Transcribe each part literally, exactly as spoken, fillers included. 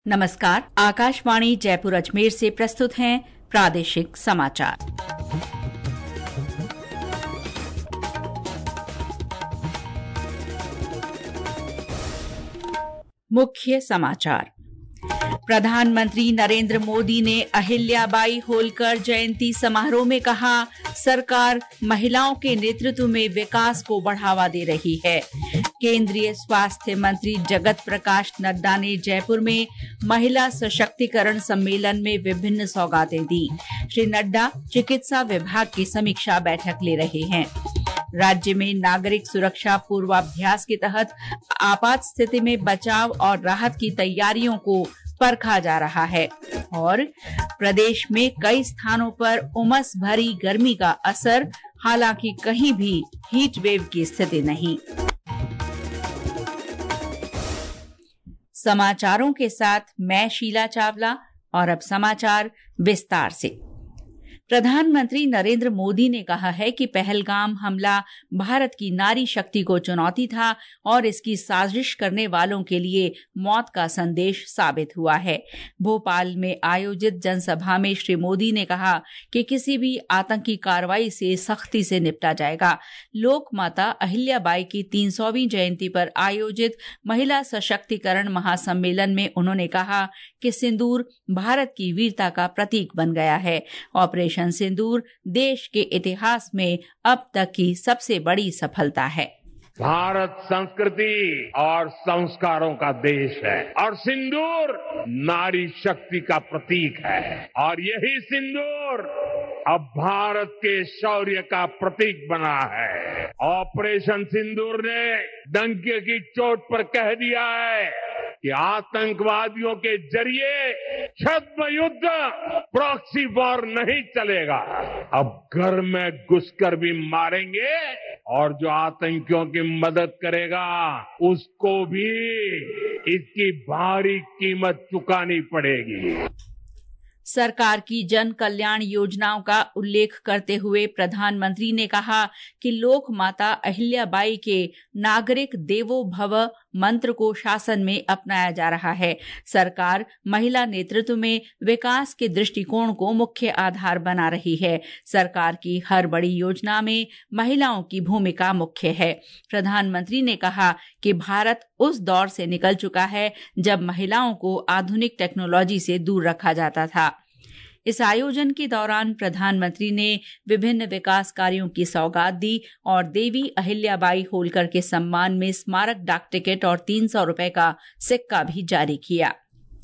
नमस्कार, आकाशवाणी जयपुर अजमेर से प्रस्तुत हैं प्रादेशिक समाचार। मुख्य समाचार। प्रधानमंत्री नरेंद्र मोदी ने अहिल्याबाई होलकर जयंती समारोह में कहा, सरकार महिलाओं के नेतृत्व में विकास को बढ़ावा दे रही है। केंद्रीय स्वास्थ्य मंत्री जगत प्रकाश नड्डा ने जयपुर में महिला सशक्तिकरण सम्मेलन में विभिन्न सौगातें दी। श्री नड्डा चिकित्सा विभाग की समीक्षा बैठक ले रहे हैं। राज्य में नागरिक सुरक्षा पूर्वाभ्यास के तहत आपात स्थिति में बचाव और राहत की तैयारियों को परखा जा रहा है और प्रदेश में कई स्थानों पर उमस भरी गर्मी का असर, हालांकि कहीं भी हीट वेव की स्थिति नहीं। समाचारों के साथ मैं शीला चावला और अब समाचार विस्तार से। प्रधानमंत्री नरेंद्र मोदी ने कहा है कि पहलगाम हमला भारत की नारी शक्ति को चुनौती था और इसकी साजिश करने वालों के लिए मौत का संदेश साबित हुआ है। भोपाल में आयोजित जनसभा में श्री मोदी ने कहा कि किसी भी आतंकी कार्रवाई से सख्ती से निपटा जाएगा। लोक माता अहिल्याबाई की तीन सौवीं जयंती पर आयोजित महिला सशक्तिकरण महासम्मेलन में उन्होंने कहा कि सिंदूर भारत की वीरता का प्रतीक बन गया है। ऑपरेशन सिंदूर देश के इतिहास में अब तक की सबसे बड़ी सफलता है। भारत संस्कृति और संस्कारों का देश है और सिंदूर नारी शक्ति का प्रतीक है और यही सिंदूर अब भारत के शौर्य का प्रतीक बना है। ऑपरेशन सिंदूर ने डंके की चोट पर कह दिया है कि आतंकवादियों के जरिए छद्म युद्ध, प्रॉक्सी वॉर नहीं चलेगा। अब घर में घुसकर भी मारेंगे और जो आतंकियों की मदद करेगा उसको भी इसकी भारी कीमत चुकानी पड़ेगी। सरकार की जन कल्याण योजनाओं का उल्लेख करते हुए प्रधानमंत्री ने कहा कि लोक माता अहिल्याबाई के नागरिक देवो भव मंत्र को शासन में अपनाया जा रहा है। सरकार महिला नेतृत्व में विकास के दृष्टिकोण को मुख्य आधार बना रही है। सरकार की हर बड़ी योजना में महिलाओं की भूमिका मुख्य है। प्रधानमंत्री ने कहा कि भारत उस दौर से निकल चुका है जब महिलाओं को आधुनिक टेक्नोलॉजी से दूर रखा जाता था। इस आयोजन के दौरान प्रधानमंत्री ने विभिन्न विकास कार्यों की सौगात दी और देवी अहिल्याबाई होलकर के सम्मान में स्मारक डाक टिकट और तीन सौ रुपए का सिक्का भी जारी किया।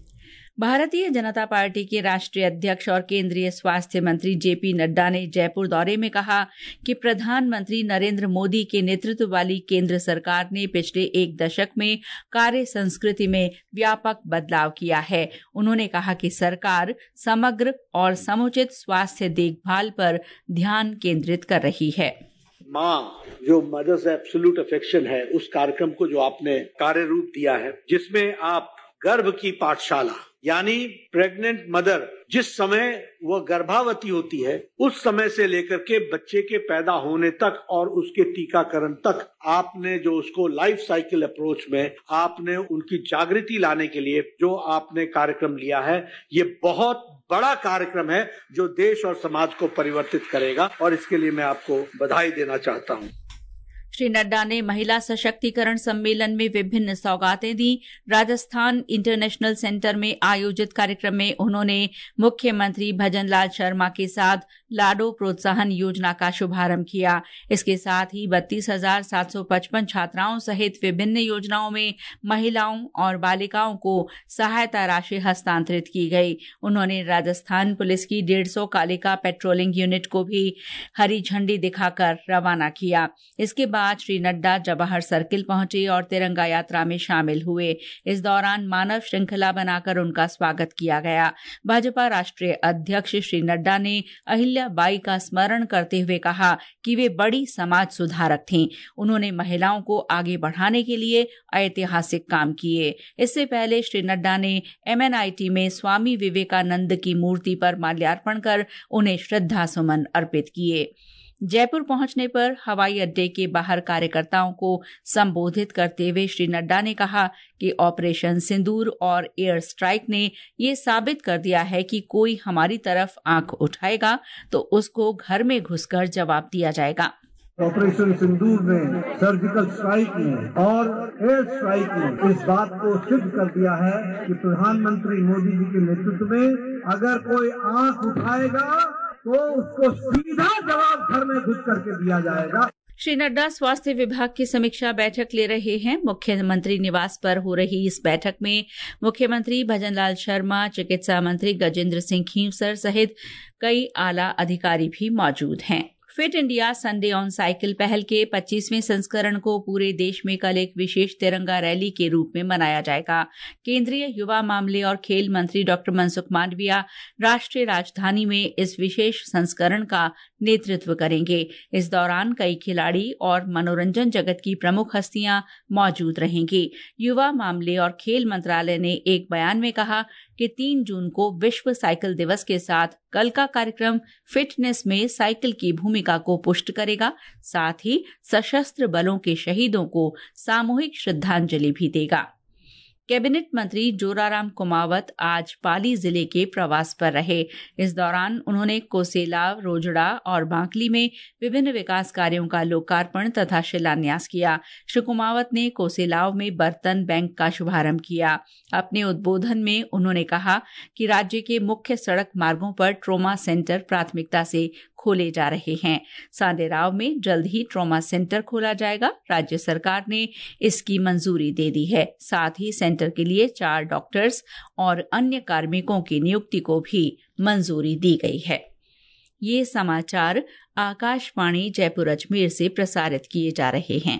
भारतीय जनता पार्टी के राष्ट्रीय अध्यक्ष और केंद्रीय स्वास्थ्य मंत्री जेपी नड्डा ने जयपुर दौरे में कहा कि प्रधानमंत्री नरेंद्र मोदी के नेतृत्व वाली केंद्र सरकार ने पिछले एक दशक में कार्य संस्कृति में व्यापक बदलाव किया है। उन्होंने कहा कि सरकार समग्र और समुचित स्वास्थ्य देखभाल पर ध्यान केंद्रित कर रही है। माँ जो मदर्स एब्सोल्यूट अफेक्शन है, उस कार्यक्रम को जो आपने कार्य रूप दिया है, जिसमें आप गर्भ की पाठशाला यानी प्रेग्नेंट मदर जिस समय वह गर्भावती होती है उस समय से लेकर के बच्चे के पैदा होने तक और उसके टीकाकरण तक आपने जो उसको लाइफ साइकिल अप्रोच में आपने उनकी जागृति लाने के लिए जो आपने कार्यक्रम लिया है, ये बहुत बड़ा कार्यक्रम है जो देश और समाज को परिवर्तित करेगा और इसके लिए मैं आपको बधाई देना चाहता हूँ। श्री नड्डा ने महिला सशक्तिकरण सम्मेलन में विभिन्न सौगातें दी। राजस्थान इंटरनेशनल सेंटर में आयोजित कार्यक्रम में उन्होंने मुख्यमंत्री भजनलाल शर्मा के साथ लाडो प्रोत्साहन योजना का शुभारंभ किया। इसके साथ ही बत्तीस हजार सात सौ पचपन छात्राओं सहित विभिन्न योजनाओं में महिलाओं और बालिकाओं को सहायता राशि हस्तांतरित की गई। उन्होंने राजस्थान पुलिस की डेढ़ सौ कालिका पेट्रोलिंग यूनिट को भी हरी झंडी दिखाकर रवाना किया। इसके बाद श्री नड्डा जवाहर सर्किल पहुंचे और तिरंगा यात्रा में शामिल हुए। इस दौरान मानव श्रृंखला बनाकर उनका स्वागत किया गया। भाजपा राष्ट्रीय अध्यक्ष श्री नड्डा ने अहिल्याबाई का स्मरण करते हुए कहा कि वे बड़ी समाज सुधारक थीं। उन्होंने महिलाओं को आगे बढ़ाने के लिए ऐतिहासिक काम किए। इससे पहले श्री नड्डा ने एमएनआईटी में स्वामी विवेकानंद की मूर्ति पर माल्यार्पण कर उन्हें श्रद्धा सुमन अर्पित किए। जयपुर पहुंचने पर हवाई अड्डे के बाहर कार्यकर्ताओं को संबोधित करते हुए श्री नड्डा ने कहा कि ऑपरेशन सिंदूर और एयर स्ट्राइक ने ये साबित कर दिया है कि कोई हमारी तरफ आंख उठाएगा तो उसको घर में घुसकर जवाब दिया जाएगा। ऑपरेशन सिंदूर ने, सर्जिकल स्ट्राइक ने और एयर स्ट्राइक ने इस बात को सिद्ध कर दिया है कि प्रधानमंत्री मोदी जी के नेतृत्व में अगर कोई आंख उठाएगा तो उसको सीधा जवाब घर में घुस करके दिया जाएगा। श्री नड्डा स्वास्थ्य विभाग की समीक्षा बैठक ले रहे हैं। मुख्यमंत्री निवास पर हो रही इस बैठक में मुख्यमंत्री भजनलाल शर्मा, चिकित्सा मंत्री गजेंद्र सिंह खींवसर सहित कई आला अधिकारी भी मौजूद हैं। Fit India Sunday on cycle पहल के पच्चीसवें संस्करण को पूरे देश में कल एक विशेष तिरंगा रैली के रूप में मनाया जाएगा। केंद्रीय युवा मामले और खेल मंत्री डॉक्टर मनसुख मांडविया राष्ट्रीय राजधानी में इस विशेष संस्करण का नेतृत्व करेंगे। इस दौरान कई खिलाड़ी और मनोरंजन जगत की प्रमुख हस्तियां मौजूद रहेंगी। युवा मामले और खेल मंत्रालय ने एक बयान में कहा कि तीन जून को विश्व साइकिल दिवस के साथ कल का कार्यक्रम फिटनेस में साइकिल की भूमिका को पुष्ट करेगा, साथ ही सशस्त्र बलों के शहीदों को सामूहिक श्रद्धांजलि भी देगा। कैबिनेट मंत्री जोराराम कुमावत आज पाली जिले के प्रवास पर रहे। इस दौरान उन्होंने कोसेलाव, रोजड़ा और बांकली में विभिन्न विकास कार्यों का लोकार्पण तथा शिलान्यास किया। श्री कुमावत ने कोसेलाव में बर्तन बैंक का शुभारंभ किया। अपने उद्बोधन में उन्होंने कहा कि राज्य के मुख्य सड़क मार्गों पर ट्रॉमा सेंटर प्राथमिकता से खोले जा रहे हैं। सांडेराव में जल्द ही ट्रॉमा सेंटर खोला जाएगा। राज्य सरकार ने इसकी मंजूरी दे दी है। साथ ही सेंटर के लिए चार डॉक्टर्स और अन्य कार्मिकों की नियुक्ति को भी मंजूरी दी गई है। ये समाचार आकाशवाणी जयपुर अजमेर से प्रसारित किए जा रहे हैं।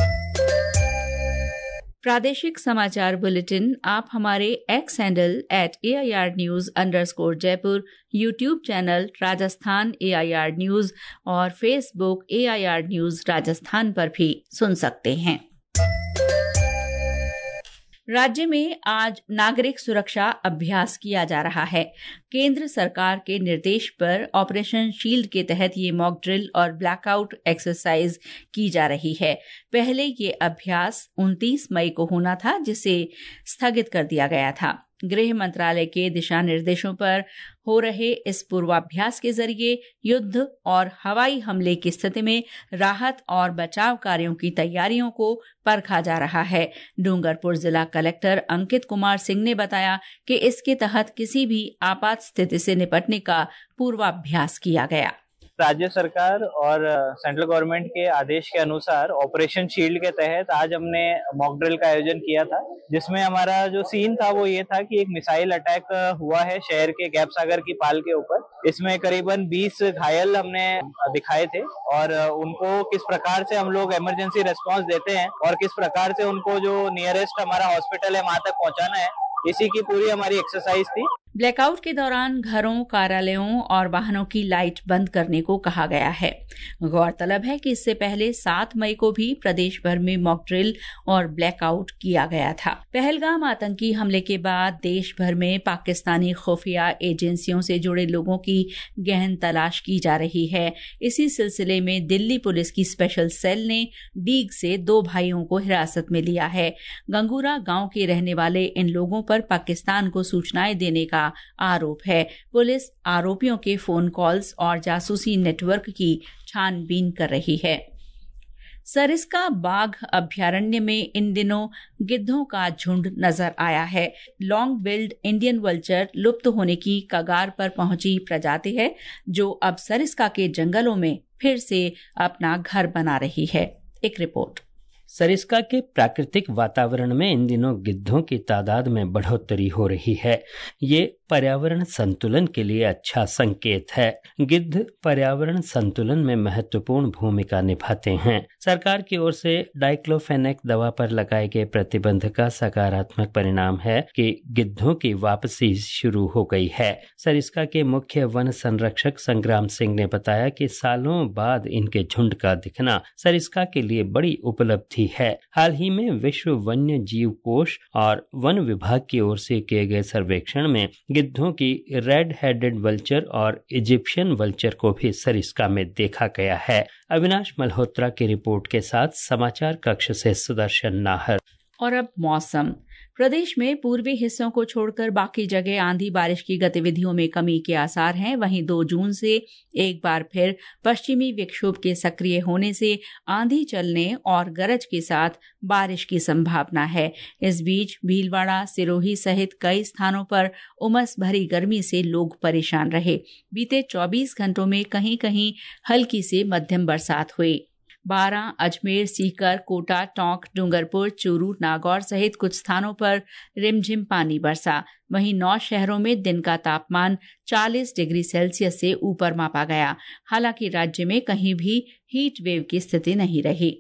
प्रादेशिक समाचार बुलेटिन आप हमारे X handle at A I R news underscore Jaipur, YouTube channel Rajasthan A I R news और Facebook A I R news Rajasthan पर भी सुन सकते हैं। राज्य में आज नागरिक सुरक्षा अभ्यास किया जा रहा है। केंद्र सरकार के निर्देश पर ऑपरेशन शील्ड के तहत ये मॉक ड्रिल और ब्लैकआउट एक्सरसाइज की जा रही है। पहले ये अभ्यास उनतीस मई को होना था, जिसे स्थगित कर दिया गया था। गृह मंत्रालय के दिशा निर्देशों पर हो रहे इस पूर्वाभ्यास के जरिए युद्ध और हवाई हमले की स्थिति में राहत और बचाव कार्यों की तैयारियों को परखा जा रहा है। डूंगरपुर जिला कलेक्टर अंकित कुमार सिंह ने बताया कि इसके तहत किसी भी आपात स्थिति से निपटने का पूर्वाभ्यास किया गया। राज्य सरकार और सेंट्रल गवर्नमेंट के आदेश के अनुसार ऑपरेशन शील्ड के तहत आज हमने मॉक ड्रिल का आयोजन किया था, जिसमें हमारा जो सीन था वो ये था कि एक मिसाइल अटैक हुआ है शहर के गैप सागर की पाल के ऊपर। इसमें करीबन बीस घायल हमने दिखाए थे और उनको किस प्रकार से हम लोग इमरजेंसी रिस्पांस देते हैं और किस प्रकार से उनको जो नियरेस्ट हमारा हॉस्पिटल है वहां तक पहुंचाना है, इसी की पूरी हमारी एक्सरसाइज थी। ब्लैकआउट के दौरान घरों, कार्यालयों और वाहनों की लाइट बंद करने को कहा गया है। गौरतलब है कि इससे पहले सात मई को भी प्रदेश भर में मॉक ड्रिल और ब्लैकआउट किया गया था। पहलगाम आतंकी हमले के बाद देश भर में पाकिस्तानी खुफिया एजेंसियों से जुड़े लोगों की गहन तलाश की जा रही है। इसी सिलसिले में दिल्ली पुलिस की स्पेशल सेल ने डीग से दो भाइयों को हिरासत में लिया है। गंगूरा गांव के रहने वाले इन लोगों पर पाकिस्तान को सूचनाएं देने का आरोप है। पुलिस आरोपियों के फोन कॉल्स और जासूसी नेटवर्क की छानबीन कर रही है। सरिस्का बाघ अभ्यारण्य में इन दिनों गिद्धों का झुंड नजर आया है। लॉन्ग बिल्ड इंडियन वल्चर लुप्त होने की कगार पर पहुंची प्रजाति है, जो अब सरिस्का के जंगलों में फिर से अपना घर बना रही है। एक रिपोर्ट। सरिस्का के प्राकृतिक वातावरण में इन दिनों गिद्धों की तादाद में बढ़ोतरी हो रही है। ये पर्यावरण संतुलन के लिए अच्छा संकेत है। गिद्ध पर्यावरण संतुलन में महत्वपूर्ण भूमिका निभाते हैं। सरकार की ओर से डाइक्लोफेनेक दवा पर लगाए गए प्रतिबंध का सकारात्मक परिणाम है कि गिद्धों की वापसी शुरू हो गई है। सरिस्का के मुख्य वन संरक्षक संग्राम सिंह ने बताया कि सालों बाद इनके झुंड का दिखना सरिस्का के लिए बड़ी उपलब्धि है। हाल ही में विश्व वन्य जीव कोष और वन विभाग की ओर से किए गए सर्वेक्षण में गिद्धों की रेड हेडेड वल्चर और इजिप्शियन वल्चर को भी सरिस्का में देखा गया है। अविनाश मल्होत्रा की रिपोर्ट के साथ समाचार कक्ष से सुदर्शन नाहर। और अब मौसम। प्रदेश में पूर्वी हिस्सों को छोड़कर बाकी जगह आंधी बारिश की गतिविधियों में कमी के आसार हैं। वहीं दो जून से एक बार फिर पश्चिमी विक्षोभ के सक्रिय होने से आंधी चलने और गरज के साथ बारिश की संभावना है। इस बीच भीलवाड़ा, सिरोही सहित कई स्थानों पर उमस भरी गर्मी से लोग परेशान रहे। बीते चौबीस घंटों में कहीं कहीं हल्की से मध्यम बरसात हुई। बारां, अजमेर, सीकर, कोटा, टोंक, डूंगरपुर, चूरू, नागौर सहित कुछ स्थानों पर रिमझिम पानी बरसा। वहीं नौ शहरों में दिन का तापमान चालीस डिग्री सेल्सियस से ऊपर मापा गया। हालांकि राज्य में कहीं भी हीट वेव की स्थिति नहीं रही।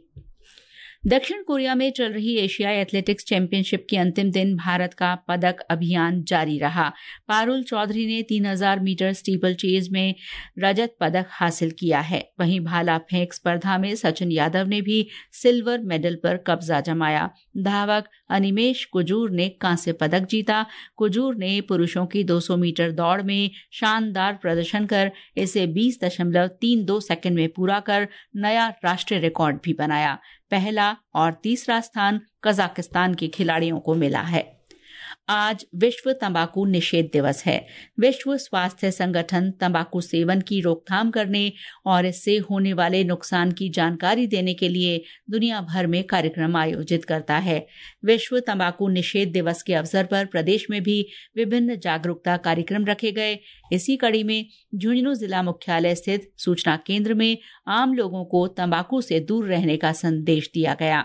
दक्षिण कोरिया में चल रही एशियाई एथलेटिक्स चैंपियनशिप के अंतिम दिन भारत का पदक अभियान जारी रहा। पारुल चौधरी ने तीन हज़ार मीटर स्टीपल चेज में रजत पदक हासिल किया है। वहीं भाला फेंक स्पर्धा में सचिन यादव ने भी सिल्वर मेडल पर कब्जा जमाया। धावक अनिमेश कुजूर ने कांस्य पदक जीता। कुजूर ने पुरुषों की दो सौ मीटर दौड़ में शानदार प्रदर्शन कर इसे बीस दशमलव तीन दो सेकंड में पूरा कर नया राष्ट्रीय रिकॉर्ड भी बनाया। पहला और तीसरा स्थान कजाकिस्तान के खिलाड़ियों को मिला है। आज विश्व तंबाकू निषेध दिवस है। विश्व स्वास्थ्य संगठन तंबाकू सेवन की रोकथाम करने और इससे होने वाले नुकसान की जानकारी देने के लिए दुनिया भर में कार्यक्रम आयोजित करता है। विश्व तंबाकू निषेध दिवस के अवसर पर प्रदेश में भी विभिन्न जागरूकता कार्यक्रम रखे गए। इसी कड़ी में झुंझुनू जिला मुख्यालय स्थित सूचना केंद्र में आम लोगों को तंबाकू से दूर रहने का संदेश दिया गया।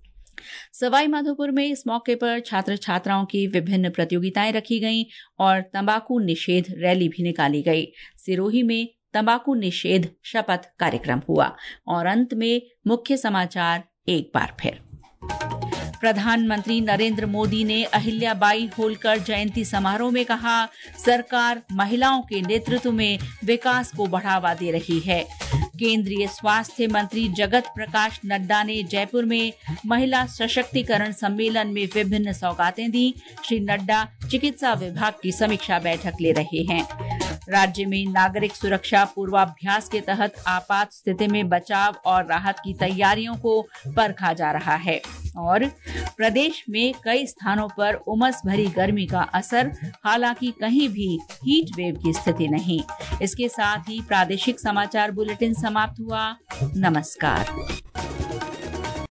सवाई माधोपुर में इस मौके पर छात्र छात्राओं की विभिन्न प्रतियोगिताएं रखी गईं और तंबाकू निषेध रैली भी निकाली गई। सिरोही में तंबाकू निषेध शपथ कार्यक्रम हुआ। और अंत में मुख्य समाचार एक बार फिर। प्रधानमंत्री नरेंद्र मोदी ने अहिल्याबाई होलकर जयंती समारोह में कहा, सरकार महिलाओं के नेतृत्व में विकास को बढ़ावा दे रही है। केंद्रीय स्वास्थ्य मंत्री जगत प्रकाश नड्डा ने जयपुर में महिला सशक्तिकरण सम्मेलन में विभिन्न सौगातें दी। श्री नड्डा चिकित्सा विभाग की समीक्षा बैठक ले रहे हैं। राज्य में नागरिक सुरक्षा पूर्वाभ्यास के तहत आपात स्थिति में बचाव और राहत की तैयारियों को परखा जा रहा है। और प्रदेश में कई स्थानों पर उमस भरी गर्मी का असर, हालांकि कहीं भी हीट वेव की स्थिति नहीं। इसके साथ ही प्रादेशिक समाचार बुलेटिन समाप्त हुआ। नमस्कार।